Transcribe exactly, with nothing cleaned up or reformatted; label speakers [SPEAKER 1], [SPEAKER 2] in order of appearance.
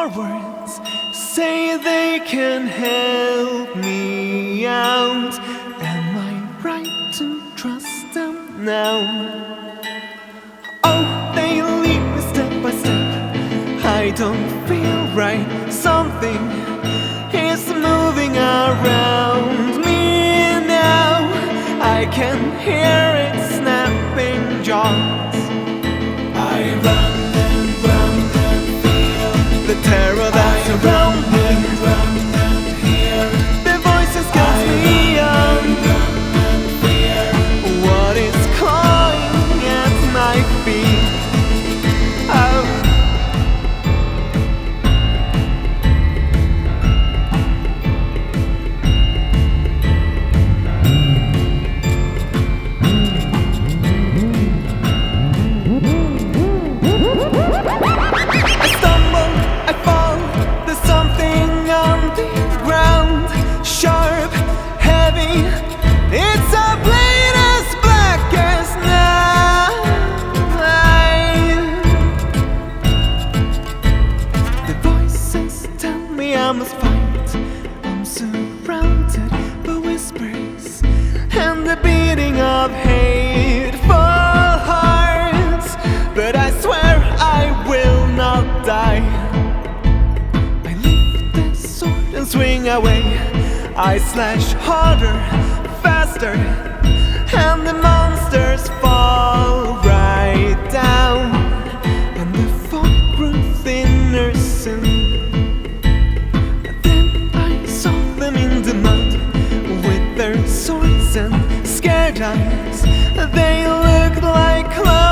[SPEAKER 1] forwards, say they can help me out. Am I right to trust them now? Oh, they lead me step by step. I don't feel right. Something is moving around me now. I can hear it snapping jaws. I run and run and feel the terror that's around me. Run and hear the voices got me on. And fear what is clawing at my feet. Oh. It's a blade as black as night. The voices tell me I must fight. I'm surrounded by whispers and the beating of hateful hearts. But I swear I will not die. I lift the sword and swing away. I slash harder, faster, and the monsters fall right down. And the fog grew thinner soon. Then I saw them in the mud with their swords and scared eyes. They looked like clowns.